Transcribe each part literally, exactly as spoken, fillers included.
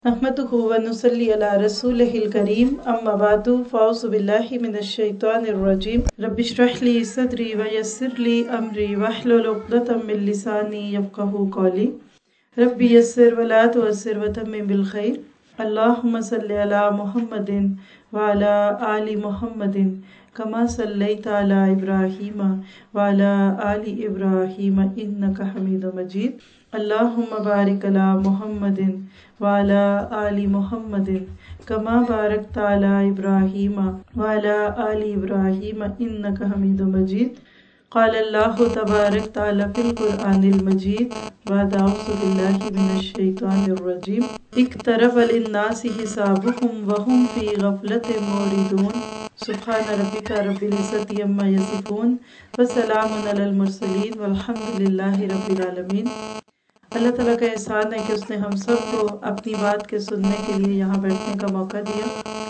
नहमदुहु व नुसल्ली अला रसूलिहिल करीम अम्मा बादु फ़अऊज़ु बिल्लाहि मिनश शैतानिर रजीम रब्बिश्रह ली सदरी व यस्सिर ली अमरी वहलुल उक़दतम मिन लिसानी यफ़क़हू क़ौली रब्बि यस्सिर व ला तुअस्सिर व तम्मिम बिल खैर अल्लाहुम्मा सल्लि अला मुहम्मदिन व अला आलि मुहम्मदिन कमा सल्लैता अला इब्राहीम व अला आलि इब्राहीम इन्नका हमीदुम मजीद अल्लाहुम्मा बारिक अला मुहम्मदिन व अला आलि मुहम्मदिन कमा बारकता अला इब्राहीम व अला आलि इब्राहीम इन्नका हमीदुम मजीद क़ाल अल्लाहु तबारक तआला फ़िल क़ुरआनिल मजीद बअद अऊज़ु बिल्लाहि मिनश शैतानिर रजीम इक़्तरब लिन्नासि हिसाबुहुम व हुम फ़ी ग़फ़लतिन मुरिदून सुब्हान रब्बिका रब्बिल इज़्ज़ति अम्मा यसिफ़ून व सलामुन अलल मुरसलीन वल्हम्दुलिल्लाहि रब्बिल आलमीन। अल्लाह ताला का एहसान है कि उसने हम सब को अपनी बात के सुनने के लिए यहाँ बैठने का मौका दिया।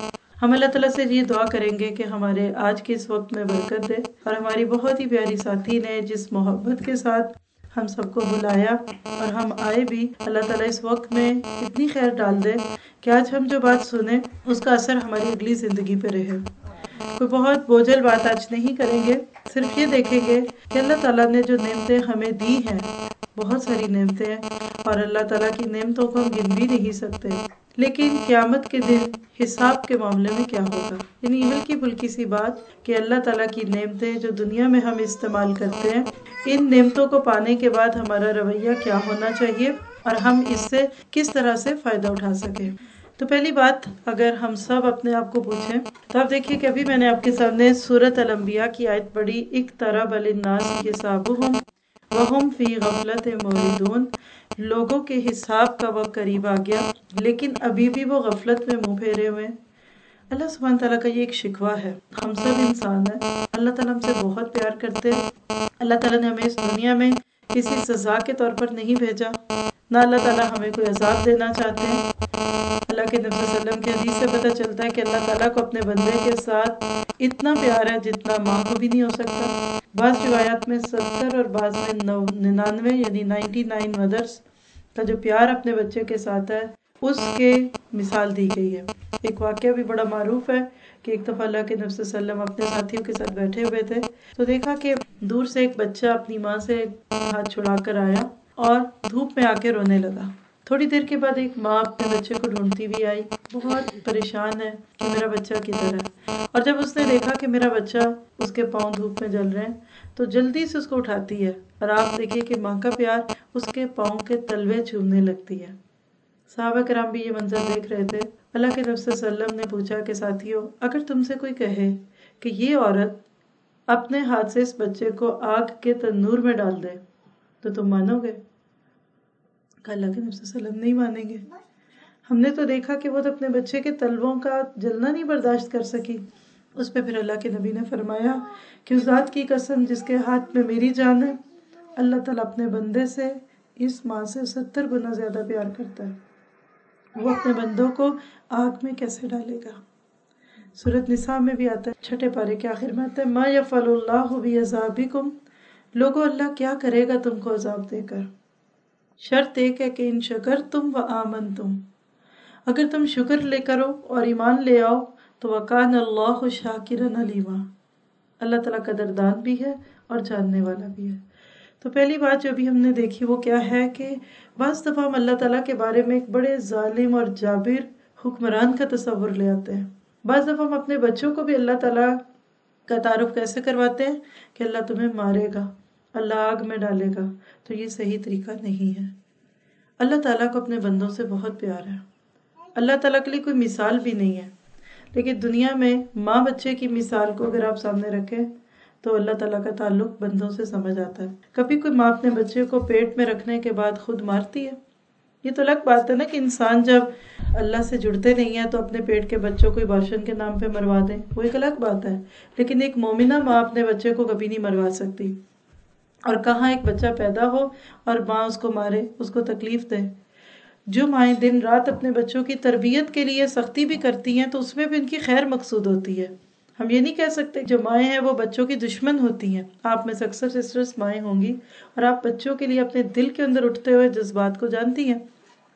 हम अल्लाह ताला से ये दुआ करेंगे कि हमारे आज के इस वक्त में बरकत दे और हमारी बहुत ही प्यारी साथी ने जिस मोहब्बत के साथ हम सबको बुलाया और हम आए भी, अल्लाह ताला इस वक्त में इतनी खैर डाल दे कि आज हम जो बात सुने उसका असर हमारी अगली ज़िंदगी पे रहे। कोई बहुत बोझल बात आज नहीं करेंगे, सिर्फ ये देखेंगे कि अल्लाह ताला ने जो नेमतें हमें दी हैं, बहुत सारी नेमतें हैं और अल्लाह ताला की नेमतों को हम गिन भी नहीं सकते, लेकिन क़यामत के दिन हिसाब के मामले में क्या होगा। यानी हल्की फुल्की सी बात कि अल्लाह ताला की नेमतें जो दुनिया में हम इस्तेमाल करते हैं, इन नेमतों को पाने के बाद हमारा रवैया क्या होना चाहिए और हम इससे किस तरह से फ़ायदा उठा सकें। तो पहली बात, अगर हम सब अपने आप को पूछें तो आप देखिए कि अभी मैंने आपके सामने सूरत अल अंबिया की आयत पढ़ी, इक़्तरब लिन्नासि हिसाबुहुम व हुम फ़ी ग़फ़लतिन मुरिदून। लोगों के हिसाब का वक्त करीब आ गया, लेकिन अभी भी वो गफलत में मुंह फेरे हुए हैं। अल्लाह सुब्हान ताला का ये एक शिकवा है, हम सब इंसान हैं, अल्लाह ताला हमसे बहुत प्यार करते हैं। अल्लाह ताला ने हमें इस दुनिया में किसी सज़ा के तौर पर नहीं भेजा, ना अल्लाह ताला हमें कोई अजाब देना चाहते हैं। अल्लाह के नबी सल्लल्लाहु अलैहि वसल्लम की हदीस से पता चलता है कि अल्लाह ताला को अपने बंदे के साथ इतना प्यार है जितना माँ को भी नहीं हो सकता। बाज़ रिवायात में सत्तर और बाज़ में नौ निन्यानवे यानी नाइन्टी नाइन मदर्स का जो प्यार अपने बच्चे के साथ है उसके मिसाल दी गई है। एक वाक़या भी बड़ा मारूफ है कि एक दफ़ा अल्लाह के नबी सल्लल्लाहु अलैहि वसल्लम अपने साथियों के साथ बैठे हुए थे तो देखा कि दूर से एक बच्चा अपनी माँ से हाथ छुड़ा कर आया और धूप में आके रोने लगा। थोड़ी देर के बाद एक माँ अपने बच्चे को ढूंढती भी आई, बहुत परेशान है कि मेरा बच्चा किधर है। और जब उसने देखा कि मेरा बच्चा, उसके पाँव धूप में जल रहे हैं, तो जल्दी से उसको उठाती है और आप देखिए कि माँ का प्यार, उसके पाँव के तलवे चूमने लगती है। सहाबा किराम भी ये मंजर देख रहे थे। अल्लाह के नबी सल्लल्लाहु अलैहि वसल्लम ने पूछा कि साथियों, अगर तुमसे कोई कहे कि ये औरत अपने हाथ से इस बच्चे को आग के तंदूर में डाल दे तो तुम मानोगे? अल्लाह के नबी सल्लल्लाहु अलैहि वसल्लम नहीं मानेंगे। हमने तो देखा कि वो तो अपने बच्चे के तलवों का जलना नहीं बर्दाश्त कर सकी। उस पर फिर अल्लाह के नबी ने फरमाया कि उस ज़ात की कसम जिसके हाथ में मेरी जान है, अल्लाह ताला अपने बंदे से इस माँ से सत्तर गुना ज़्यादा प्यार करता है। वो अपने बंदों को आग में कैसे डालेगा। सूरत निसा में भी आता है, छठे पारे के आखिर में आता है, मा यफ़अलुल्लाहु बिअज़ाबिकुम, लोगो अल्लाह क्या करेगा तुमको अजाब देकर। शर्त एक है कि इन शकरतुम व आमनतुम, अगर तुम शुक्र ले करो और ईमान ले आओ तो वकान अल्लाहु शाकिरन अलीमा, अल्लाह ताला कदरदान भी है और जानने वाला भी है। तो पहली बात जो भी हमने देखी वो क्या है कि बाज़ दफ़ा हम अल्लाह ताला के बारे में एक बड़े जालिम और जाबिर हुक्मरान का तस्वुर ले आते हैं। बाज़ दफ़ा हम अपने बच्चों को भी अल्लाह ताला का तारुफ कैसे करवाते हैं कि अल्लाह तुम्हें मारेगा, अल्लाह आग में डालेगा, तो ये सही तरीका नहीं है। अल्लाह ताला को अपने बंदों से बहुत प्यार है। अल्लाह ताला के लिए कोई मिसाल भी नहीं है, लेकिन दुनिया में माँ बच्चे की मिसाल को अगर आप सामने रखें तो अल्लाह ताला का ताल्लुक बंदों से समझ आता है। कभी कोई माँ अपने बच्चे को पेट में रखने के बाद खुद मारती है? ये तो अलग बात है ना कि इंसान जब अल्लाह से जुड़ते नहीं है तो अपने पेट के बच्चों को अबॉर्शन के नाम पे मरवा दें, वो एक अलग बात है। लेकिन एक मोमिना माँ अपने बच्चे को कभी नहीं मरवा सकती। और कहाँ एक बच्चा पैदा हो और माँ उसको मारे, उसको तकलीफ दे। जो माएँ दिन रात अपने बच्चों की तरबियत के लिए सख्ती भी करती हैं तो उसमें भी उनकी खैर मकसूद होती है। हम ये नहीं कह सकते जो माएँ हैं वो बच्चों की दुश्मन होती हैं। आप में से अक्सर सिस्टर्स माएँ होंगी और आप बच्चों के लिए अपने दिल के अंदर उठते हुए जज्बात को जानती हैं।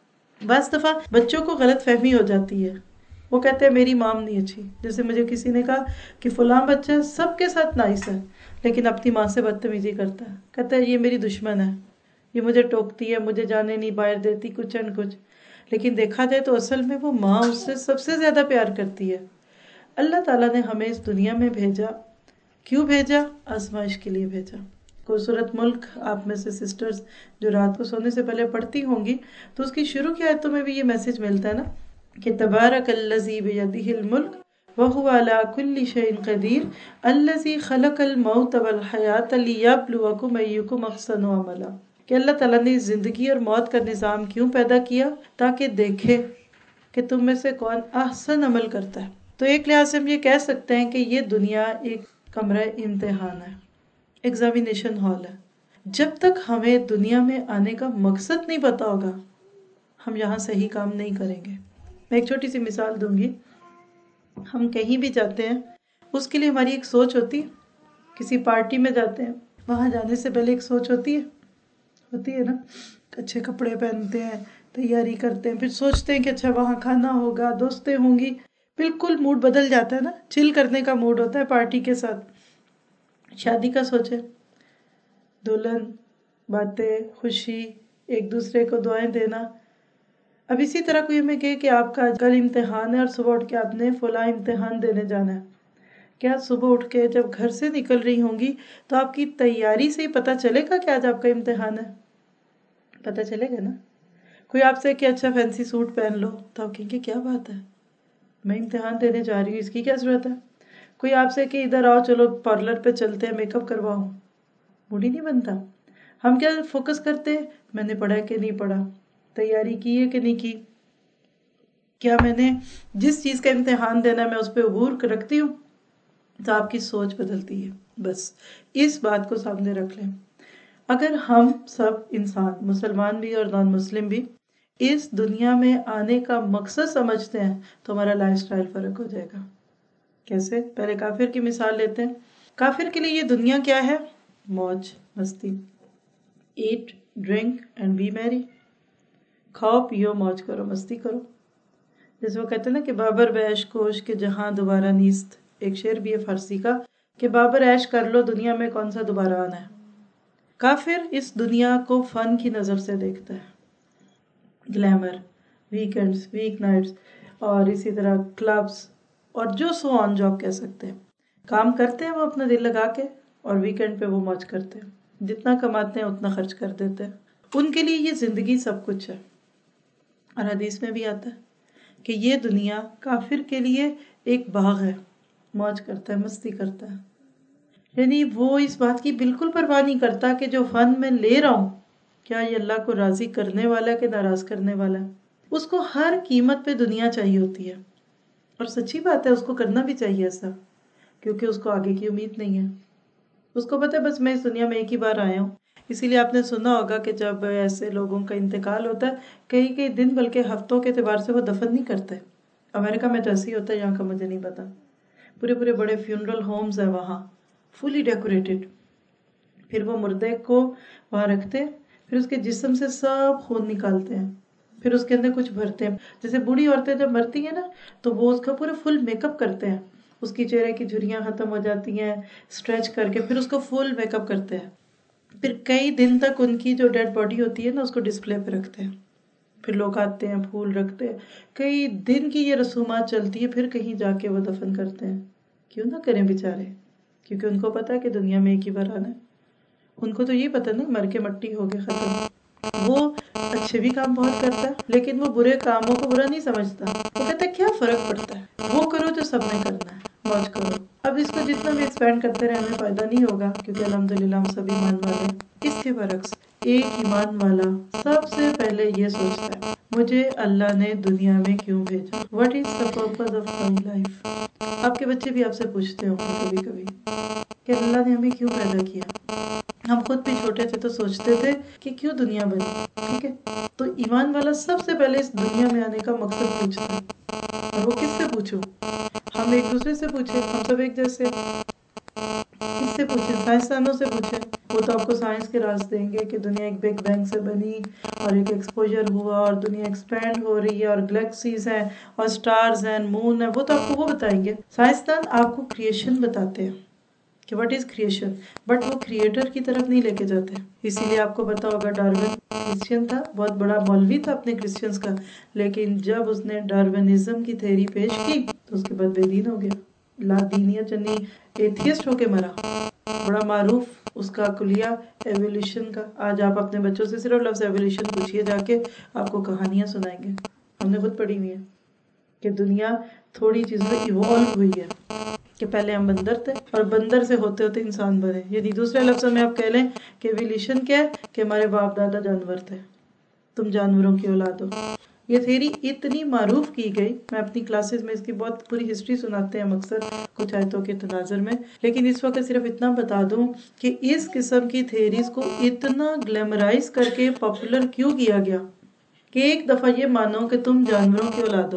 بعض دفعہ بچوں کو غلط فہمی ہو جاتی ہے، وہ کہتے ہیں میری مام نہیں اچھی. جیسے مجھے کسی نے کہا کہ فلاں بچہ سب کے ساتھ نائس ہے لیکن اپنی ماں سے بدتمیزی کرتا ہے، کہتا ہے یہ میری دشمن ہے، یہ مجھے ٹوکتی ہے، مجھے جانے نہیں باہر دیتی، کچھ اینڈ کچھ. لیکن دیکھا جائے تو اصل میں وہ ماں اس سے سب سے زیادہ پیار کرتی ہے. اللہ تعالیٰ نے ہمیں اس دنیا میں بھیجا، کیوں بھیجا؟ آزمائش کے لیے بھیجا. خوبصورت ملک آپ میں سے سسٹرز جو رات کو سونے سے پہلے پڑھتی ہوں گی تو اس کی شروع کی آیتوں میں بھی یہ میسج ملتا ہے نا کہ تبارک الذی بیدہ الملک وہو علی کل شیء قدیر الذی خلق الموت والحیاۃ لیبلوکم ایکم احسن عملا. کہ اللہ تعالیٰ نے زندگی اور موت کا نظام کیوں پیدا کیا؟ تاکہ دیکھے کہ تم میں سے کون احسن عمل کرتا ہے. تو ایک لحاظ سے ہم یہ کہہ سکتے ہیں کہ یہ دنیا ایک کمرہ امتحان ہے، ایگزامینیشن ہال ہے. جب تک ہمیں دنیا میں آنے کا مقصد نہیں پتا ہوگا ہم یہاں صحیح کام نہیں کریں گے. میں ایک چھوٹی سی مثال دوں گی. ہم کہیں بھی جاتے ہیں اس کے لیے ہماری ایک سوچ ہوتی ہے. کسی پارٹی میں جاتے ہیں، وہاں جانے سے پہلے ایک سوچ ہوتی ہے ہوتی ہے نا، اچھے کپڑے پہنتے ہیں، تیاری کرتے ہیں، پھر سوچتے ہیں کہ اچھا وہاں کھانا ہوگا، دوستیں ہوں گی، بالکل موڈ بدل جاتا ہے نا. چل کرنے کا موڈ ہوتا ہے پارٹی کے ساتھ. شادی کا سوچے، دلہن، باتیں، خوشی، ایک دوسرے کو دعائیں دینا. اب اسی طرح کوئی ہمیں کہے کہ آپ کا کل امتحان ہے اور صبح اٹھ کے آپ نے فلاں امتحان دینے جانا ہے. کیا صبح اٹھ کے جب گھر سے نکل رہی ہوں گی تو آپ کی تیاری سے ہی پتہ چلے گا کہ آج آپ کا امتحان ہے؟ پتہ چلے گا نا. کوئی آپ سے کہ اچھا فینسی سوٹ پہن لو تو آپ کہیں گے کیا بات ہے، میں امتحان دینے جا رہی ہوں، اس کی کیا ضرورت ہے. کوئی آپ سے کہ ادھر آؤ چلو پارلر پہ چلتے ہیں، میک اپ کرواؤ، موڈ ہی نہیں بنتا. ہم کیا فوکس کرتے ہیں؟ میں نے پڑھا کہ نہیں پڑھا، تیاری کی ہے کہ نہیں کی، کیا میں نے جس چیز کا امتحان دینا ہے میں اس پہ عبور رکھتی ہوں. تو آپ کی سوچ بدلتی ہے. بس اس بات کو سامنے رکھ لیں. اگر ہم سب انسان، مسلمان بھی اور نان مسلم بھی، اس دنیا میں آنے کا مقصد سمجھتے ہیں تو ہمارا لائف سٹائل فرق ہو جائے گا. کیسے؟ پہلے کافر کی مثال لیتے ہیں. کافر کے لیے یہ دنیا کیا ہے؟ موج مستی. ایٹ ڈرنک اینڈ بی میری. کھاؤ پیو موج کرو مستی کرو. جیسے وہ کہتے ہیں نا کہ بابر بیش کوش کے جہاں دوبارہ نیست. ایک شعر بھی ہے فارسی کا کہ بابر عیش کر لو دنیا میں کون سا دوبارہ آنا ہے. کافر اس دنیا کو فن کی نظر سے دیکھتا ہے. گلیمر، ویکینڈز، ویک نائٹس اور اسی طرح کلبز اور جو سو آن جو آپ کہہ سکتے ہیں. کام کرتے ہیں وہ اپنا دل لگا کے اور ویکینڈ پہ وہ موج کرتے ہیں. جتنا کماتے ہیں اتنا خرچ کر دیتے ہیں. ان کے لیے یہ زندگی سب کچھ ہے. اور حدیث میں بھی آتا ہے کہ یہ دنیا کافر کے لیے ایک باغ ہے، موج کرتا ہے، مستی کرتا ہے. یعنی وہ اس بات کی بالکل پرواہ نہیں کرتا کہ جو فن میں لے رہا ہوں کیا یہ اللہ کو راضی کرنے والا ہے کہ ناراض کرنے والا ہے. اس کو ہر قیمت پہ دنیا چاہیے ہوتی ہے. اور سچی بات ہے، اس کو کرنا بھی چاہیے ایسا، کیونکہ اس کو آگے کی امید نہیں ہے. اس کو پتہ ہے بس میں اس دنیا میں ایک ہی بار آیا ہوں. اسی لیے آپ نے سنا ہوگا کہ جب ایسے لوگوں کا انتقال ہوتا ہے کئی کئی دن بلکہ ہفتوں کے اعتبار سے وہ دفن نہیں کرتے. امریکہ میں تو ایسے ہی ہوتا ہے، یہاں کا مجھے نہیں پتا. پورے پورے بڑے فیونرل ہومز ہیں وہاں، فلی ڈیکوریٹڈ. پھر وہ مردے کو وہاں رکھتے، پھر اس کے جسم سے سب خون نکالتے ہیں، پھر اس کے اندر کچھ بھرتے ہیں. جیسے بوڑھی عورتیں جب مرتی ہیں نا تو وہ اس کا پورا فل میک اپ کرتے ہیں. اس کی چہرے کی جھریاں ختم ہو جاتی ہیں، اسٹریچ کر کے پھر اس کو فل میک اپ کرتے ہیں. پھر کئی دن تک ان کی جو ڈیڈ باڈی ہوتی ہے نا اس کو ڈسپلے پہ رکھتے ہیں. پھر لوگ آتے ہیں، پھول رکھتے ہیں. کئی دن کی یہ رسومات چلتی ہے، پھر کہیں جا کے وہ دفن کرتے ہیں. کیوں نہ کریں بیچارے، کیونکہ ان کو پتا ہے کہ دنیا میں ایک ہی بار آنا ہے. ان کو تو یہ پتا نہیں مر کے مٹی ہو گئے ختم. وہ اچھے بھی کام بہت کرتا ہے لیکن وہ برے کاموں کو برا نہیں سمجھتا. وہ کہتا ہے کیا فرق پڑتا ہے، وہ کرو جو سب نے کرنا ہے، موج کرو. اب اس کو جتنا بھی ایکسپینڈ کرتے رہے ہمیں فائدہ نہیں ہوگا، کیونکہ الحمدللہ ہم سب ایمان والے ہیں. اس کے برعکس ایک ایمان والا سب سے پہلے یہ سوچتا ہے مجھے اللہ نے دنیا میں کیوں بھیجا، what is the purpose of my life. آپ کے بچے بھی آپ سے پوچھتے ہوں گے کبھی کبھی کہ اللہ نے ہمیں کیوں پیدا کیا. ہم خود بھی چھوٹے تھے تو سوچتے تھے کہ کیوں دنیا بنی. ٹھیک ہے، تو ایمان والا سب سے پہلے اس دنیا میں آنے کا مقصد پوچھتا ہے. اور وہ کس سے پوچھو؟ ہم ایک دوسرے سے پوچھیں، ہم سب ایک جیسے. کس سے پوچھیں؟ سائنسدانوں سے پوچھیں. وہ تو آپ کو سائنس کے راز دیں گے کہ دنیا ایک بگ بینگ سے بنی اور ایک ایکسپوجر ہوا اور دنیا ایکسپینڈ ہو رہی ہے اور گلیکسیز ہیں اور سٹارز ہیں، مون ہے، وہ تو آپ کو وہ بتائیں گے۔ سائنسدان آپ کو کریشن بتاتے ہیں کہ واٹ از کریشن، بٹ وہ کریٹر کی طرف نہیں لے کے جاتے۔ اسی لیے آپ کو پتا ہوگا ڈارون کرسچین تھا، بہت بڑا مولوی تھا اپنے کرسچنز کا، لیکن جب اس نے ڈارونزم کی تھیوری پیش کی تو اس کے بعد بے دین ہو گیا، لا دینیت یعنی ایتھیسٹ ہو کے مرا۔ بڑا معروف اس کا کلیہ ایولیوشن کا، آج آپ اپنے بچوں سے صرف لفظ ایولیوشن پوچھئے جا کے، آپ کو کہانیاں سنائیں گے، ہم نے خود پڑھی ہوئی ہیں کہ دنیا تھوڑی چیزیں ایوالو ہوئی ہے، کہ پہلے ہم بندر تھے اور بندر سے ہوتے ہوتے انسان بنے، یعنی دوسرے لفظوں میں آپ کہہ لیں کہ ایولیوشن کیا ہے کہ ہمارے باپ دادا جانور تھے، تم جانوروں کی اولاد ہو۔ یہ تھیوری اتنی معروف کی گئی، میں اپنی کلاسز میں اس کی بہت پوری ہسٹری سناتے ہیں اکثر کچھ آیتوں کے تناظر میں، لیکن اس وقت صرف اتنا بتا دوں کہ اس قسم کی تھیوریز کو اتنا گلیمرائز کر کے پاپولر کیوں کیا گیا کہ ایک دفعہ یہ مانو کہ تم جانوروں کی اولاد ہو،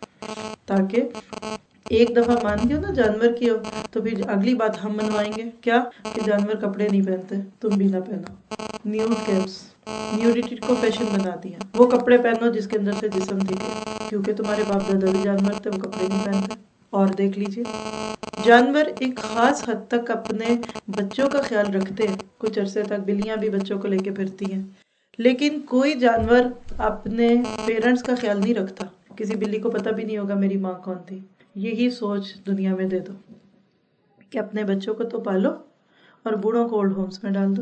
تاکہ ایک دفعہ مان گئے نا جانور کی ہو تو پھر اگلی بات ہم منوائیں گے کیا کہ جانور کپڑے نہیں پہنتے، تم بھی نہ پہنو۔ نیوڈ کیمپس، نیوڈیٹی کو فیشن بنا دیا، وہ کپڑے پہنو جس کے اندر سے جسم دکھے، کیونکہ تمہارے باپ دادا بھی جانور تھے، وہ کپڑے نہیں پہنتے۔ اور دیکھ لیجئے جانور ایک خاص حد تک اپنے بچوں کا خیال رکھتے ہیں، کچھ عرصے تک بلیاں بھی بچوں کو لے کے پھرتی ہیں، لیکن کوئی جانور اپنے پیرنٹس کا خیال نہیں رکھتا۔ کسی بلی کو پتہ بھی نہیں ہوگا میری ماں کون تھی۔ یہی سوچ دنیا میں دے دو کہ اپنے بچوں کو تو پالو اور بوڑھوں کو اولڈ ہومز میں ڈال دو،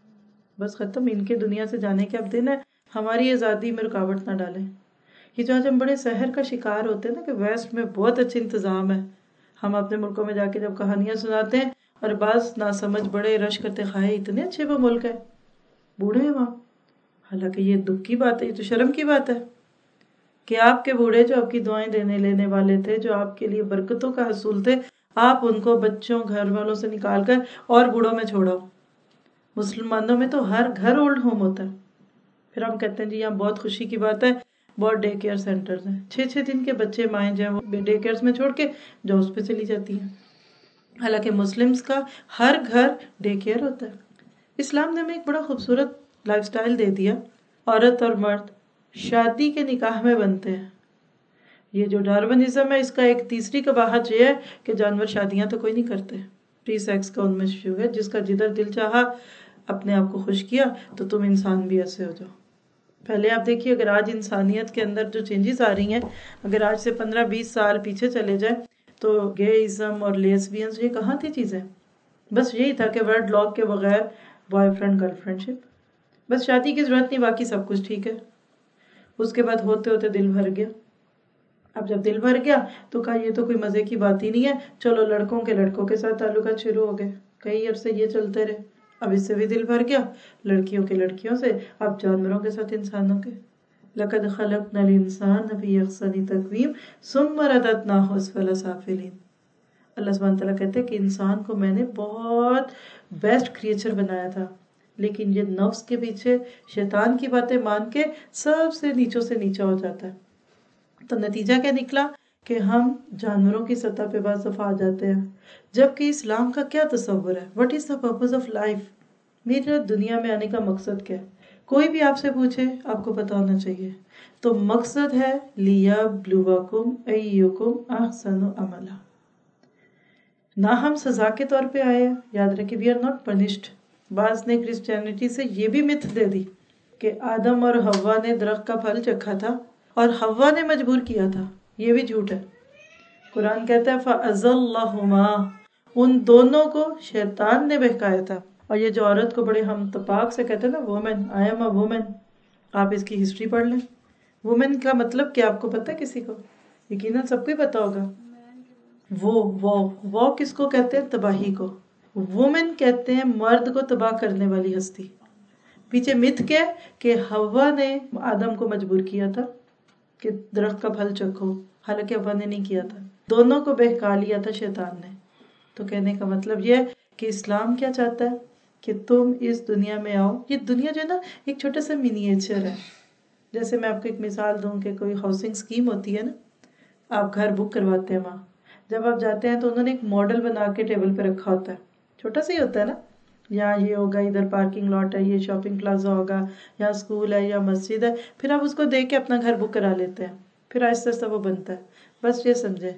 بس ختم، ان کے دنیا سے جانے کے اب دن ہے، ہماری آزادی میں رکاوٹ نہ ڈالیں۔ یہ جو آج ہم بڑے سحر کا شکار ہوتے ہیں نا کہ ویسٹ میں بہت اچھے انتظام ہے، ہم اپنے ملکوں میں جا کے جب کہانیاں سناتے ہیں اور بعض ناسمجھ بڑے رش کرتے خواہ اتنے اچھے وہ ملک ہے، بوڑھے ہیں وہاں، حالانکہ یہ دکھ کی بات ہے، یہ تو شرم کی بات ہے کہ آپ کے بوڑھے جو آپ کی دعائیں دینے لینے والے تھے، جو آپ کے لیے برکتوں کا حصول تھے، آپ ان کو بچوں گھر والوں سے نکال کر اور بوڑھوں میں چھوڑو۔ مسلمانوں میں تو ہر گھر اولڈ ہوم ہوتا ہے، پھر ہم کہتے ہیں جی یہاں بہت خوشی کی بات ہے، بہت ڈے کیئر سینٹرز ہیں، چھ چھ دن کے بچے مائیں جو ہیں وہ ڈے کیئرز میں چھوڑ کے جو اس پہ چلی جاتی ہیں، حالانکہ مسلمز کا ہر گھر ڈے کیئر ہوتا ہے۔ اسلام نے ہمیں ایک بڑا خوبصورت لائف سٹائل دے دیا، عورت اور مرد شادی کے نکاح میں بنتے ہیں۔ یہ جو ڈارونزم ہے اس کا ایک تیسری قباحت یہ ہے کہ جانور شادیاں تو کوئی نہیں کرتے، فری سیکس کا ان میں شروع ہے، جس کا جدھر دل چاہا اپنے آپ کو خوش کیا تو تم انسان بھی ایسے ہو جاؤ۔ پہلے آپ دیکھیے اگر آج انسانیت کے اندر جو چینجز آ رہی ہیں، اگر آج سے پندرہ بیس سال پیچھے چلے جائیں تو گےازم اور لیسبینز یہ کہاں تھی چیزیں، بس یہی تھا کہ ورڈ لاک کے بغیر boyfriend girlfriend ship, بس شادی کی ضرورت نہیں، باقی سب کچھ ٹھیک ہے۔ اس کے بعد ہوتے ہوتے دل بھر گیا، اب جب دل بھر گیا تو کہا یہ تو کوئی مزے کی بات ہی نہیں ہے، چلو لڑکوں کے لڑکوں کے ساتھ تعلقات شروع ہو گئے، کئی عرصے یہ چلتے رہے، اب اس سے بھی دل بھر گیا، لڑکیوں کے لڑکیوں سے، اب جانوروں کے ساتھ انسانوں کے۔ لَقَدْ خَلَقْنَا الْإِنسَانَ فِي أَحْسَنِ تَقْوِيمٍ ثُمَّ رَدَدْنَاهُ أَسْفَلَ سَافِلِينَ۔ اللہ سبحانہ تعالیٰ کہتے ہیں کہ انسان کو میں نے بہت بیسٹ کریچر بنایا تھا، لیکن یہ نفس کے پیچھے شیطان کی باتیں مان کے سب سے نیچوں سے نیچا ہو جاتا ہے، تو نتیجہ کیا نکلا کہ ہم جانوروں کی سطح پہ بعض دفعہ آ جاتے ہیں، جبکہ اسلام کا کیا تصور ہے، what is the purpose of life، میرے دنیا میں آنے کا مقصد کیا ہے؟ کوئی بھی آپ سے پوچھے آپ کو پتا ہونا چاہیے، تو مقصد ہے لِيَبْلُوَكُمْ أَيُّكُمْ أَحْسَنُ عَمَلًا۔ نہ ہم سزا کے طور پہ آئے ہیں، یاد رکھیں we are not punished۔ بعض نے کرسچینٹی سے یہ بھی مت دے دی کہ آدم اور حوا نے درخت کا پھل چکھا تھا اور حوا نے مجبور کیا تھا، یہ بھی جھوٹ ہے۔ قرآن کہتا ہے فَأَزَلَّهُمَا، ان دونوں کو شیطان نے بہکایا تھا۔ اور یہ جو عورت کو بڑے ہم تپاک سے کہتے ہیں نا woman, I am a woman, آپ اس کی ہسٹری پڑھ لیں، وومن کا مطلب کیا آپ کو پتہ ہے؟ کسی کو یقیناً سب کو ہی پتا ہوگا۔ وہ وہ وہ کس کو کہتے ہیں؟ تباہی کو۔ وومن کہتے ہیں مرد کو تباہ کرنے والی ہستی۔ پیچھے مت کیا کہ حوا نے آدم کو مجبور کیا تھا کہ درخت کا پھل چکھو، حالانکہ حوا نے نہیں کیا تھا، دونوں کو بہکا لیا تھا شیطان نے۔ تو کہنے کا مطلب یہ ہے کہ اسلام کیا چاہتا ہے کہ تم اس دنیا میں آؤ۔ یہ دنیا جو ہے نا ایک چھوٹا سا منییچر ہے، جیسے میں آپ کو ایک مثال دوں کہ کوئی ہاؤسنگ اسکیم ہوتی ہے نا، آپ گھر بک کرواتے ہیں، وہاں جب آپ جاتے ہیں تو انہوں نے ایک ماڈل بنا کے ٹیبل پہ رکھا ہوتا ہے، چھوٹا سا ہی ہوتا ہے نا، यहाँ ये होगा, इधर पार्किंग लॉट है, ये शॉपिंग प्लाजा होगा, यहाँ स्कूल है या मस्जिद है, फिर आप उसको देख के अपना घर बुक करा लेते हैं, फिर आहिस्ता आहिस्ता वो बनता है। बस ये समझे,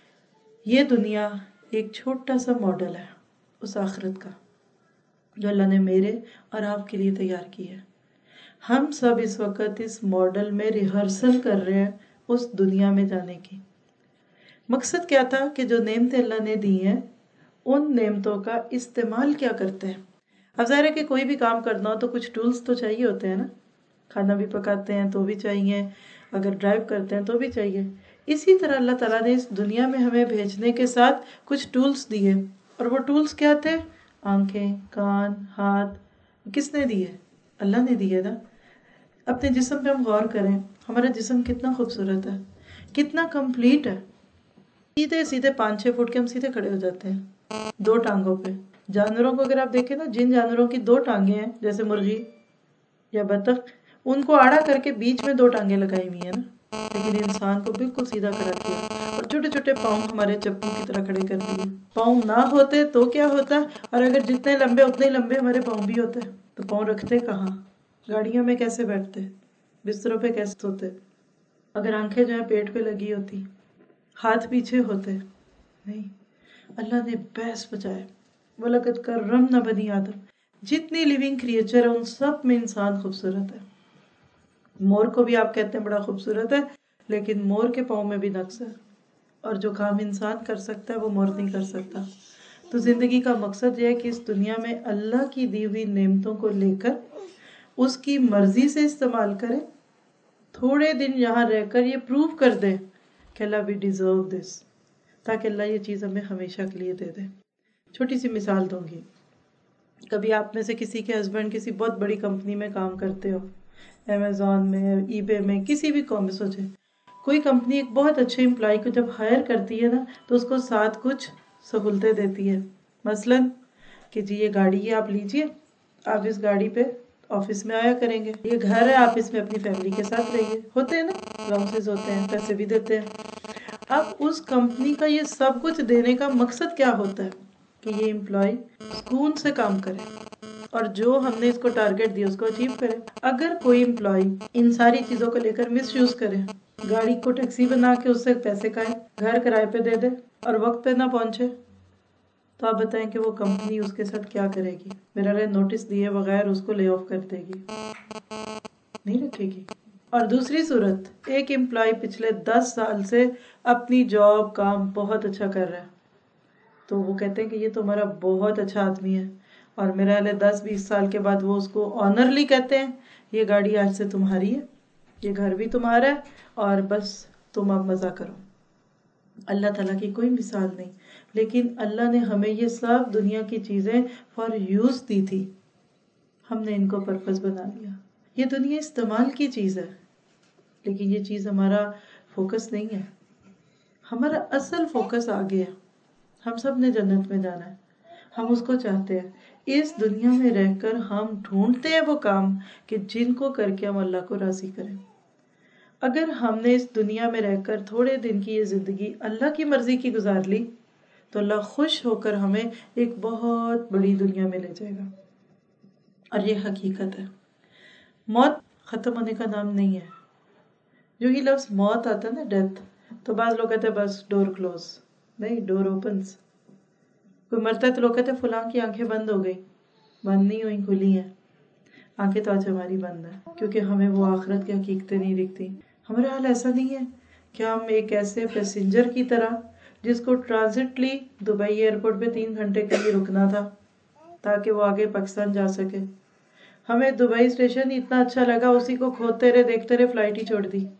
ये दुनिया एक छोटा सा मॉडल है उस आखिरत का जो अल्लाह ने मेरे और आपके लिए तैयार की है। हम सब इस वक्त इस मॉडल में रिहर्सल कर रहे हैं उस दुनिया में जाने की। मकसद क्या था कि जो नेमतें अल्लाह ने दी हैं उन नेमतों का इस्तेमाल क्या करते हैं। अब ज़ाहिर है कि कोई भी काम करना हो तो कुछ टूल्स तो चाहिए होते हैं ना, खाना भी पकाते हैं तो भी चाहिए, अगर ड्राइव करते हैं तो भी चाहिए। इसी तरह अल्लाह ताला ने इस दुनिया में हमें भेजने के साथ कुछ टूल्स दिए, और वो टूल्स क्या थे? आंखें, कान, हाथ। किसने दिए? अल्लाह ने दिए ना। अपने जिस्म पे हम गौर करें, हमारा जिस्म कितना खूबसूरत है, कितना कंप्लीट है। सीधे सीधे पाँच छः फुट के हम सीधे खड़े हो जाते हैं दो टांगों पे। जानवरों को अगर आप देखें ना, जिन जानवरों की दो टांगे हैं जैसे मुर्गी या बतख, उनको आड़ा करके बीच में दो टांगे लगाई हुई है ना, लेकिन इंसान को बिल्कुल सीधा खड़ा किया और छोटे छोटे पाँव हमारे चप्पू की तरह खड़े कर दिए। पाँव ना होते तो क्या होता, और अगर जितने लंबे उतने लंबे हमारे पाँव भी होते तो पाँव रखते कहाँ? गाड़ियों में कैसे बैठते, बिस्तरों पे कैसे सोते? अगर आंखें जो है पेट पे लगी होती, हाथ पीछे होते, नहीं। अल्लाह ने बैस बचाए। वलकद कररमना बनी आदम। जितनी लिविंग क्रिएचर है उन सब में इंसान खूबसूरत है। मोर को भी आप कहते हैं बड़ा खूबसूरत है, लेकिन मोर के पाँव में भी नक्स है, और जो काम इंसान कर सकता है वो मोर नहीं कर सकता। तो जिंदगी का मकसद यह है कि इस दुनिया में अल्लाह की दी हुई नेमतों को लेकर उसकी मर्जी से इस्तेमाल करें। थोड़े दिन यहाँ रहकर ये प्रूव कर दे कि अल्लाह वी डिजर्व दिस, ताकि अल्लाह ये चीज़ हमें हमेशा के लिए दे दे। छोटी सी मिसाल दूंगी। कभी आप में से किसी के हस्बैंड किसी बहुत बड़ी कंपनी में काम करते हो, अमेजोन में, ईबे में, किसी भी कॉम में। सोचे कोई कंपनी एक बहुत अच्छे एम्प्लॉय को जब हायर करती है ना, तो उसको साथ कुछ सहूलतें देती है। मसलन कि जी ये गाड़ी है आप लीजिए, आप इस गाड़ी पे ऑफिस में आया करेंगे, ये घर है आप इसमें अपनी फैमिली के साथ रहिए। होते हैं ना, अलाउंसेस होते हैं, पैसे भी देते हैं। अब उस कंपनी का ये सब कुछ देने का मकसद क्या होता है कि ये एम्प्लॉय सुकून से काम करे और जो हमने इसको टारगेट दिया उसको अचीव करे। अगर कोई एम्प्लॉय इन सारी चीजों को लेकर मिस यूज करे, गाड़ी को टैक्सी बना के उससे पैसे खाए, घर किराए पे दे दे और वक्त पे ना पहुंचे, तो आप बताएं कि वो कंपनी उसके साथ क्या करेगी? मेरा नोटिस दिए बगैर उसको ले ऑफ कर देगी, नहीं रखेगी। और दूसरी सूरत, एक एम्प्लॉय पिछले दस साल से अपनी जॉब काम बहुत अच्छा कर रहा है, तो वो कहते हैं कि ये तो हमारा बहुत अच्छा आदमी है, और मेरा हाल दस बीस साल के बाद वो उसको ऑनरली कहते हैं ये गाड़ी आज से तुम्हारी है, ये घर भी तुम्हारा है, और बस तुम अब मज़ा करो। अल्लाह ताला की कोई मिसाल नहीं, लेकिन अल्लाह ने हमें ये सब दुनिया की चीज़ें फॉर यूज़ दी थी, हमने इनको पर्पस बना लिया। ये दुनिया इस्तेमाल की चीज़ है, लेकिन ये चीज़ हमारा फोकस नहीं है। हमारा असल फोकस आगे है। हम सब ने जन्नत में जाना है, हम उसको चाहते हैं। इस दुनिया में रहकर हम ढूंढते हैं वो काम कि जिनको करके हम अल्लाह को राजी करें। अगर हमने इस दुनिया में रहकर थोड़े दिन की ये जिंदगी अल्लाह की मर्जी की गुजार ली, तो अल्लाह खुश होकर हमें एक बहुत बड़ी दुनिया में ले जाएगा। और ये हकीकत है। मौत खत्म होने का नाम नहीं है। जो ही लफ्ज मौत आता है ना, डेथ, तो बाज लोग कहते हैं बस डोर क्लोज, नहीं, डोर ओपन्स। कोई मरता है तो लोग कहते हैं फलां की आंखें बंद हो गई, बंद नहीं हुई, खुली हैं। आंखें तो आज हमारी बंद है, क्योंकि हमें वो आखिरत की हकीकतें नहीं दिखती। हमारा हाल ऐसा नहीं है कि हम एक ऐसे पैसेंजर की तरह जिसको ट्रांजिटली दुबई एयरपोर्ट पे तीन घंटे के लिए रुकना था ताकि वो आगे पाकिस्तान जा सके, हमें दुबई स्टेशन इतना अच्छा लगा, उसी को खोदते रहे, देखते रहे, फ्लाइट ही छोड़ दी।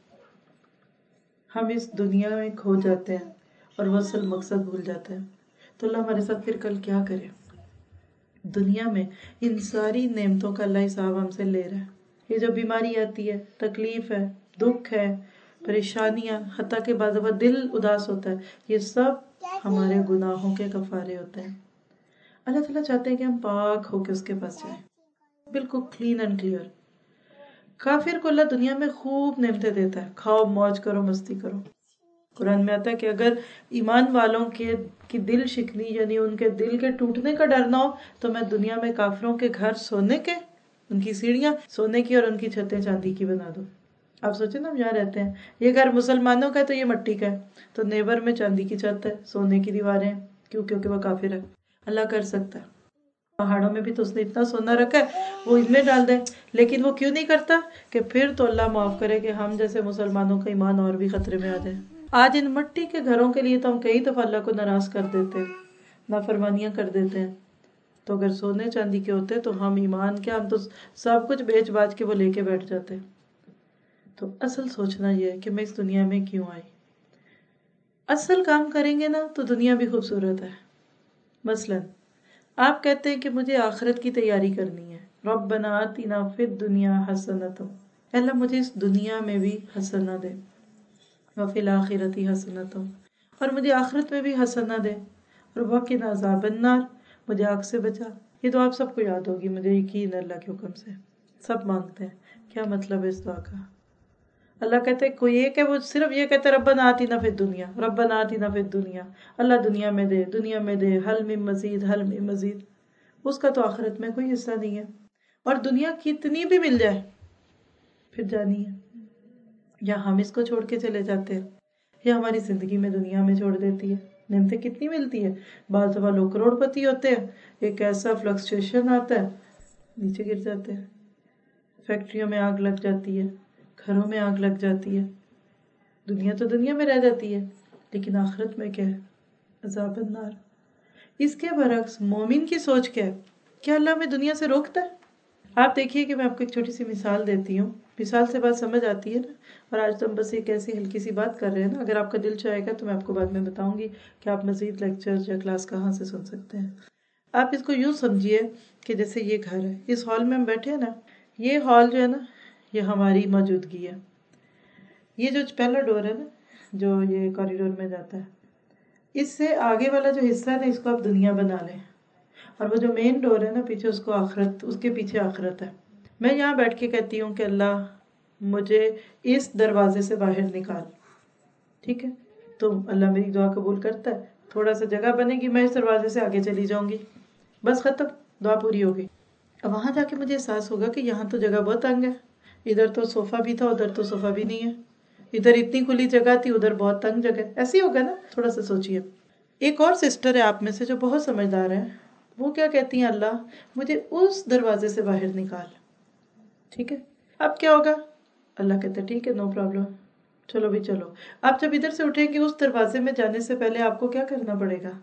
हम इस दुनिया में खो जाते हैं और वो असल मकसद भूल जाते हैं। तो अल्लाह हमारे साथ फिर कल क्या करे? दुनिया में इन सारी नेमतों का अल्लाह हिसाब हमसे ले रहा है। ये जो बीमारी आती है, तकलीफ है, दुख है, परेशानियां, हत्ता के बाद दफा दिल उदास होता है, ये सब हमारे गुनाहों के कफारे होते हैं। अल्लाह ताला चाहते हैं कि हम पाक होकर उसके पास जाएं, बिल्कुल क्लीन एंड क्लियर। काफिर को अल्लाह दुनिया में खूब नेमतें देता है, खाओ मौज करो, मस्ती करो, قرآن میں آتا ہے کہ اگر ایمان والوں کے کی دل شکنی یعنی ان کے دل کے ٹوٹنے کا ڈر نہ ہو تو میں دنیا میں کافروں کے گھر سونے کے، ان کی سیڑھیاں سونے کی اور ان کی چھتیں چاندی کی بنا دوں۔ آپ سوچیں نا، ہم یہاں رہتے ہیں، یہ گھر مسلمانوں کا ہے تو یہ مٹی کا ہے، تو نیبر میں چاندی کی چھت ہے، سونے کی دیواریں ہیں، کیوں؟ کیونکہ وہ کافر ہے۔ اللہ کر سکتا ہے، پہاڑوں میں بھی تو اس نے اتنا سونا رکھا ہے، وہ ان میں ڈال دے، لیکن وہ کیوں نہیں کرتا؟ کہ پھر تو اللہ معاف کرے کہ ہم جیسے مسلمانوں کا ایمان اور بھی خطرے میں آ جائے۔ آج ان مٹی کے گھروں کے لیے تو ہم کئی دفعہ اللہ کو ناراض کر دیتے ہیں، نافرمانیاں کر دیتے ہیں، تو اگر سونے چاندی کے ہوتے تو ہم ایمان کیا، ہم تو سب کچھ بیچ باچ کے وہ لے کے بیٹھ جاتے۔ تو اصل سوچنا یہ ہے کہ میں اس دنیا میں کیوں آئی۔ اصل کام کریں گے نا تو دنیا بھی خوبصورت ہے۔ مثلا آپ کہتے ہیں کہ مجھے آخرت کی تیاری کرنی ہے، ربنا آتنا فی الدنیا حسنۃ، اللہ مجھے اس دنیا میں بھی حسنہ دے، وفی الآخرۃ حسنۃ، اور مجھے آخرت میں بھی حسنہ دے، اور وقنا عذاب النار، مجھے آگ سے بچا۔ یہ تو آپ سب کو یاد ہوگی، مجھے یقین ہے اللہ کے حکم سے سب مانگتے ہیں۔ کیا مطلب ہے اس دعا کا؟ اللہ کہتے ہیں کوئی ایک ہے وہ صرف یہ کہتے ہیں ربنا آتنا فی الدنیا، ربنا آتنا فی الدنیا، اللہ دنیا میں دے، دنیا میں دے، حل من مزید، حل من مزید، اس کا تو آخرت میں کوئی حصہ نہیں ہے، اور دنیا کتنی بھی مل جائے پھر جانی ہے، یا ہم اس کو چھوڑ کے چلے جاتے ہیں، یا ہماری زندگی میں دنیا میں چھوڑ دیتی ہے۔ نعمتیں کتنی ملتی ہے، بعض دفعہ لوگ کروڑ پتی ہوتے ہیں، ایک ایسا فلکچویشن آتا ہے نیچے گر جاتے ہیں، فیکٹریوں میں آگ لگ جاتی ہے، گھروں میں آگ لگ جاتی ہے، دنیا تو دنیا میں رہ جاتی ہے، لیکن آخرت میں کیا ہے؟ عذاب النار۔ اس کے برعکس مومن کی سوچ کیا ہے؟ کیا اللہ ہمیں دنیا سے روکتا ہے؟ آپ دیکھیے کہ میں آپ کو ایک چھوٹی سی مثال دیتی ہوں، مثال سے بات سمجھ آتی ہے نا، اور آج تو ہم بس ایک ایسی ہلکی سی بات کر رہے ہیں نا، اگر آپ کا دل چاہے گا تو میں آپ کو بعد میں بتاؤں گی کہ آپ مزید لیکچر یا کلاس کہاں سے سن سکتے ہیں۔ آپ اس کو یوں سمجھیے کہ جیسے یہ گھر ہے، اس ہال میں ہم بیٹھے ہیں نا، یہ ہال جو ہے نا یہ ہماری موجودگی ہے، یہ جو پہلا ڈور ہے نا جو یہ کوریڈور میں جاتا ہے، اس سے آگے والا جو حصہ ہے نا اس کو آپ دنیا بنا لیں، اور وہ جو مین ڈور ہے نا پیچھے، اس کو آخرت، اس کے پیچھے آخرت ہے۔ میں یہاں بیٹھ کے کہتی ہوں کہ اللہ مجھے اس دروازے سے باہر نکال، ٹھیک ہے، تو اللہ میری دعا قبول کرتا ہے، تھوڑا سا جگہ بنے گی، میں اس دروازے سے آگے چلی جاؤں گی، بس ختم، دعا پوری ہو گئی۔ اب وہاں جا کے مجھے احساس ہوگا کہ یہاں تو جگہ بہت تنگ ہے، ادھر تو صوفہ بھی تھا، ادھر تو صوفہ بھی نہیں ہے، ادھر اتنی کھلی جگہ تھی، ادھر بہت تنگ جگہ، ایسے ہی ہوگا نا؟ تھوڑا سا سوچئے۔ ایک اور سسٹر ہے آپ میں سے جو بہت سمجھدار ہے، وہ کیا کہتی ہیں؟ اللہ مجھے اس دروازے سے باہر نکال، ٹھیک ہے، اب کیا ہوگا؟ اللہ کہتا ہے ٹھیک ہے، نو پرابلم، چلو بھی چلو۔ آپ جب ادھر سے اٹھیں گے اس دروازے میں جانے سے پہلے آپ کو کیا کرنا پڑے گا؟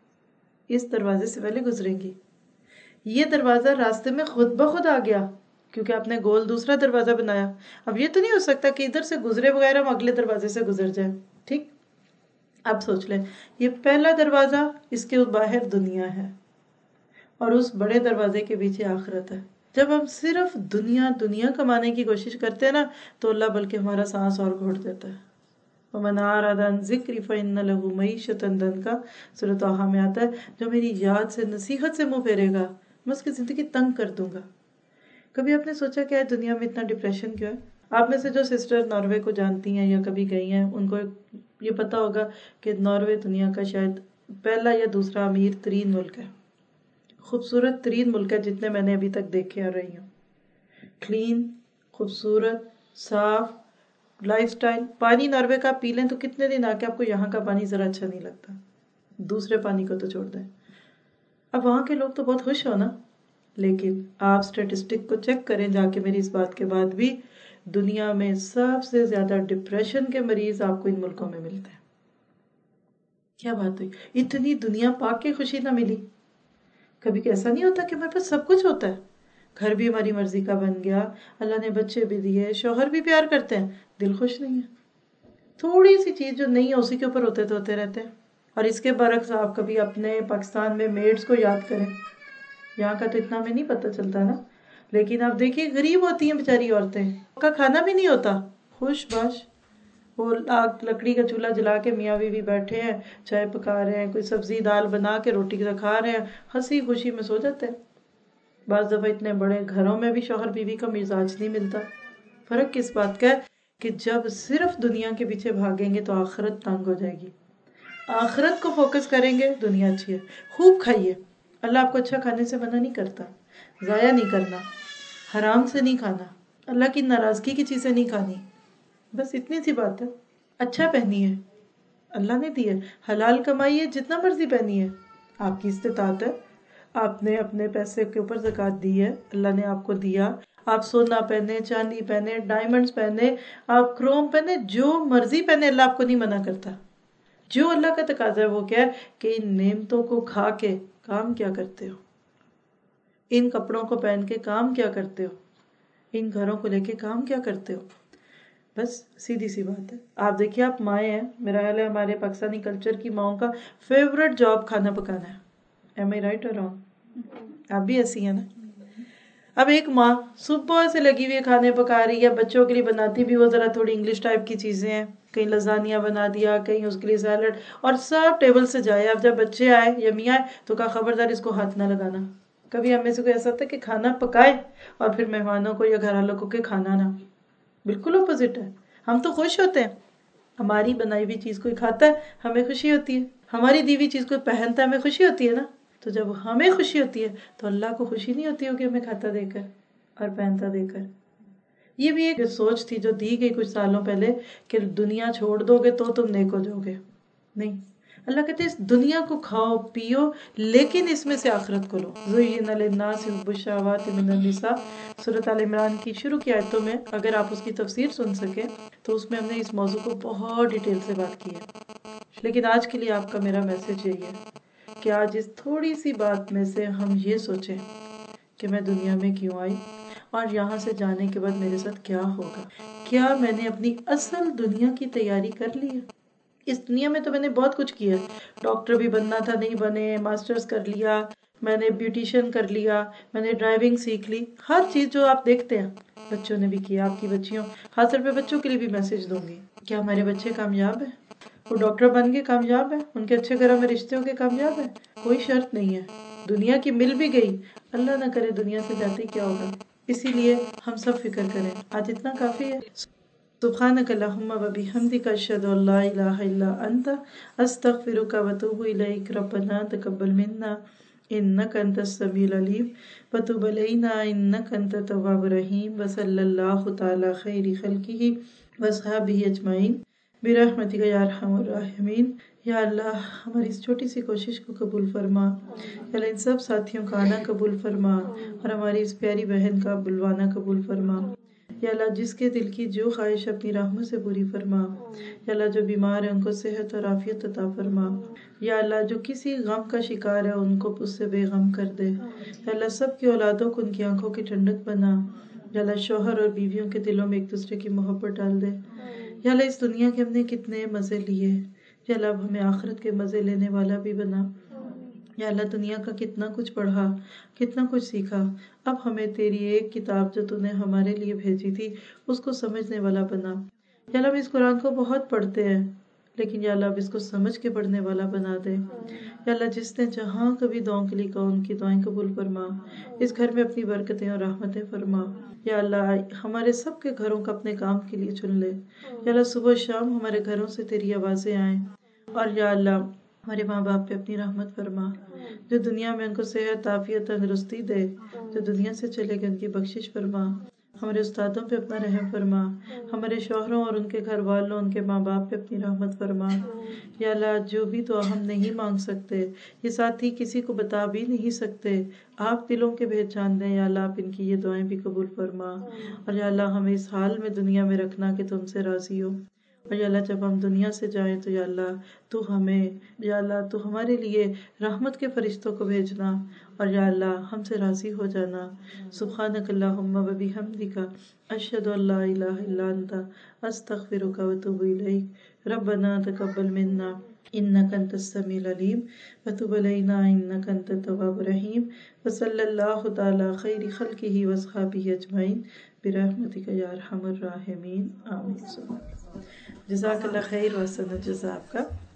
اس دروازے سے پہلے گزریں گی، یہ دروازہ راستے میں خود بخود آ گیا کیونکہ آپ نے گول دوسرا دروازہ بنایا۔ اب یہ تو نہیں ہو سکتا کہ ادھر سے گزرے بغیر ہم اگلے دروازے سے گزر جائیں، ٹھیک؟ اب سوچ لیں، یہ پہلا دروازہ، اس کے باہر دنیا ہے، اور اس بڑے دروازے کے پیچھے آخرت ہے۔ جب ہم صرف دنیا دنیا کمانے کی کوشش کرتے ہیں نا تو اللہ بلکہ ہمارا سانس اور گھوٹ دیتا ہے۔ وَمَنْ أَعْرَضَ عَنْ ذِكْرِي فَإِنَّ لَهُ مَعِيشَةً ضَنْكَ، سورۃ طٰہٰ میں آتا ہے جو میری یاد سے، نصیحت سے منہ پھیرے گا میں اس کی زندگی تنگ کر دوں گا۔ کبھی آپ نے سوچا کہ آج دنیا میں اتنا ڈپریشن کیوں ہے؟ آپ میں سے جو سسٹر ناروے کو جانتی ہیں یا کبھی گئی ہیں ان کو یہ پتا ہوگا کہ ناروے دنیا کا شاید پہلا یا دوسرا امیر ترین ملک ہے، خوبصورت ترین ملک ہے جتنے میں نے ابھی تک دیکھے آ رہی ہوں۔ کلین، خوبصورت، صاف لائف سٹائل۔ پانی ناروے کا پی لیں تو کتنے دن آ کے آپ کو یہاں کا پانی ذرا اچھا نہیں لگتا، دوسرے پانی کو تو چھوڑ دیں۔ اب وہاں کے لوگ تو بہت خوش ہو نا، لیکن آپ سٹیٹسٹک کو چیک کریں جا کے میری اس بات کے بعد بھی، دنیا میں سب سے زیادہ ڈپریشن کے مریض آپ کو ان ملکوں میں ملتے ہیں۔ کیا بات ہوئی؟ اتنی دنیا پا کے خوشی نہ ملی؟ کبھی ایسا نہیں ہوتا کہ ہمارے پاس سب کچھ ہوتا ہے، گھر بھی ہماری مرضی کا بن گیا، اللہ نے بچے بھی دیے، شوہر بھی پیار کرتے ہیں، دل خوش نہیں ہے، تھوڑی سی چیز جو نہیں ہے اسی کے اوپر ہوتے تو ہوتے رہتے ہیں۔ اور اس کے برعکس آپ کبھی اپنے پاکستان میں میڈز کو یاد کریں، یہاں کا تو اتنا ہمیں نہیں پتہ چلتا نا، لیکن آپ دیکھیے غریب ہوتی ہیں بیچاری عورتیں، ان کا کھانا بھی نہیں ہوتا، خوش باش، وہ آگ لکڑی کا چولہا جلا کے میاں بیوی بیٹھے ہیں، چائے پکا رہے ہیں، کوئی سبزی دال بنا کے روٹی کے ساتھ کھا رہے ہیں، ہنسی خوشی میں سو جاتے ہیں۔ بعض دفعہ اتنے بڑے گھروں میں بھی شوہر بیوی کا مزاج نہیں ملتا۔ فرق کس بات کا ہے کہ جب صرف دنیا کے پیچھے بھاگیں گے تو آخرت تنگ ہو جائے گی. آخرت کو فوکس کریں گے، دنیا اچھی ہے. خوب کھائیے، اللہ آپ کو اچھا کھانے سے منع نہیں کرتا. ضائع نہیں کرنا، حرام سے نہیں کھانا، اللہ کی ناراضگی کی چیزیں نہیں کھانی. بس اتنی سی بات ہے. اچھا پہنیے، اللہ نے دی ہے. حلال کمائیے، جتنا مرضی پہنیے، آپ کی استطاعت ہے. آپ نے اپنے پیسے کے اوپر زکوٰۃ دی ہے، اللہ نے آپ کو دیا. آپ سونا پہنے، چاندی پہنے، ڈائمنڈز پہنے، آپ کروم پہنے، جو مرضی پہنے، اللہ آپ کو نہیں منع کرتا. جو اللہ کا تقاضا ہے وہ کیا ہے کہ ان نعمتوں کو کھا کے کام کیا کرتے ہو، ان کپڑوں کو پہن کے کام کیا کرتے ہو، ان گھروں کو لے کے کام کیا کرتے ہو. بس سیدھی سی بات ہے. آپ دیکھیے، آپ مائیں ہیں، میرا خیال ہے ہمارے پاکستانی کلچر کی ماؤں کا فیوریٹ جاب کھانا پکانا ہے. ایم آئی رائٹ اور رانگ؟ آپ بھی ایسی ہیں نا. اب ایک ماں صبح سے لگی ہوئی ہے، کھانے پکا رہی ہے، بچوں کے لیے بناتی بھی وہ ذرا تھوڑی انگلش ٹائپ کی چیزیں ہیں، کہیں لزانیہ بنا دیا، کہیں اس کے لیے سیلڈ، اور سب ٹیبل سے جائے. اب جب بچے آئے یا میاں آئے تو کہا خبردار اس کو ہاتھ نہ لگانا. کبھی ہمیں سے کوئی ایسا ہوتا ہے کہ کھانا پکائے اور پھر مہمانوں کو یا گھر والوں کو کہ کھانا نہ؟ بالکل اپوزٹ ہے. ہم تو خوش ہوتے ہیں، ہماری بنائی ہوئی چیز کوئی کھاتا ہے ہمیں خوشی ہوتی ہے، ہماری دی ہوئی چیز کوئی پہنتا ہے ہمیں خوشی ہوتی ہے نا. تو جب ہمیں خوشی ہوتی ہے تو اللہ کو خوشی نہیں ہوتی ہوگی ہمیں کھاتا دے کر اور پہنتا دے کر. یہ بھی ایک سوچ تھی جو دی گئی کچھ سالوں پہلے کہ دنیا چھوڑ دو گے تو تم نیک ہو جاؤ گے. نہیں، اللہ کہتے ہیں اس دنیا کو کھاؤ پیو لیکن اس میں سے آخرت کو لو. زُيِّنَ لِلنَّاسِ حُبُّ الشَّهَوَاتِ مِنَ النِّسَاءِ، سورۃ آل عمران کی شروع کی آیتوں میں اگر آپ اس کی تفسیر سن سکیں تو اس میں ہم نے اس موضوع کو بہت ڈیٹیل سے بات کی ہے. لیکن آج کے لیے آپ کا میرا میسج یہی ہے کہ آج اس تھوڑی سی بات میں سے ہم یہ سوچیں کہ میں دنیا میں کیوں آئی اور یہاں سے جانے کے بعد میرے ساتھ کیا ہوگا. کیا میں نے اپنی اصل دنیا کی تیاری کر لی ہے؟ اس دنیا میں تو میں نے بہت کچھ کیا. ڈاکٹر بھی بننا تھا، نہیں بنے، ماسٹرز کر لیا، میں نے بیوٹیشین کر لیا، میں نے ڈرائیونگ سیکھ لی، ہر چیز جو آپ دیکھتے ہیں بچوں نے بھی کیا. آپ کی بچیوں، خاص طور پہ بچوں کے لیے بھی میسج دوں گی. کیا ہمارے بچے کامیاب ہیں؟ وہ ڈاکٹر بن کے کامیاب ہیں، ان کے اچھے گھروں میں رشتے ہو کے کامیاب ہیں؟ کوئی شرط نہیں ہے. دنیا کی مل بھی گئی، اللہ نہ کرے دنیا سے جاتے کیا ہوگا. اسی لیے ہم سب فکر کریں. آج اتنا کافی ہے. سبحانک اللہم و بحمدک اشہد ان لا الہ الا انت استغفرک و اتوب الیک. ربنا تقبل منا انک انت السمیع العلیم وتب علینا انک انت التواب الرحیم وصلی اللہ تعالی خیر خلقہ واصحابہ اجمعین برحمتک یا ارحم الراحمین. یا اللہ ہماری اس چھوٹی سی کوشش کو قبول فرما. یا اللہ ان سب ساتھیوں کا آنا قبول فرما اور ہماری اس پیاری بہن کا بلوانا قبول فرما. یا اللہ جس کے دل کی جو خواہش اپنی رحمت سے پوری فرما. یا اللہ جو بیمار ہیں ان کو صحت اور عافیت عطا فرما. یا اللہ جو کسی غم کا شکار ہے ان کو اس سے بے غم کر دے. یا اللہ سب کی اولادوں کو ان کی آنکھوں کی ٹھنڈک بنا. یا اللہ شوہر اور بیویوں کے دلوں میں ایک دوسرے کی محبت ڈال دے. یا اللہ اس دنیا کے ہم نے کتنے مزے لیے، یا اللہ اب ہمیں آخرت کے مزے لینے والا بھی بنا. یا اللہ دنیا کا کتنا کچھ پڑھا، کتنا کچھ سیکھا، اب ہمیں تیری ایک کتاب جو تو نے ہمارے لیے بھیجی تھی اس کو سمجھنے والا بنا. یا اللہ ہم اس قرآن کو بہت پڑھتے ہیں لیکن یا اللہ اب اس کو سمجھ کے پڑھنے والا بنا دے. یا اللہ جس نے جہاں کبھی دعاؤں کے لیے کہا ان کی دعائیں قبول فرما. اس گھر میں اپنی برکتیں اور رحمتیں فرما. یا اللہ ہمارے سب کے گھروں کو اپنے کام کے لیے چن لے. یا اللہ صبح و شام ہمارے گھروں سے تیری آوازیں آئیں. اور یا اللہ ہمارے ماں باپ پہ اپنی رحمت فرما. جو دنیا میں ان کو صحت عافیت تندرستی دے، جو دنیا سے چلے گئے ان کی بخشش فرما. ہمارے استادوں پہ اپنا رحم فرما. ہمارے شوہروں اور ان کے گھر والوں، ان کے ماں باپ پہ اپنی رحمت فرما. یا اللہ جو بھی دعا ہم نہیں مانگ سکتے، یہ ساتھی کسی کو بتا بھی نہیں سکتے، آپ دلوں کے بھید جانتے ہیں. یا اللہ آپ ان کی یہ دعائیں بھی قبول فرما. اور یا اللہ ہمیں اس حال میں دنیا میں رکھنا کہ تم سے راضی ہو. اور یا اللہ جب ہم دنیا سے جائیں تو یا اللہ تو ہمیں، یا اللہ تو ہمارے لیے رحمت کے فرشتوں کو بھیجنا اور یا اللہ ہم سے راضی ہو جانا. سبحانک اللہم و بحمدک اشہد ان لا الہ الا انت استغفرک و اتوب الیک. ربنا تقبل منا انک انت السمیع العلیم وتب علینا انک انت التواب الرحیم وصلی اللہ تعالی خیر خلقہ واصحابہ اجمعین برحمتک یا ارحم الراحمین. آمین. جزاک اللہ خیر و حسن الجزاء آپ کا.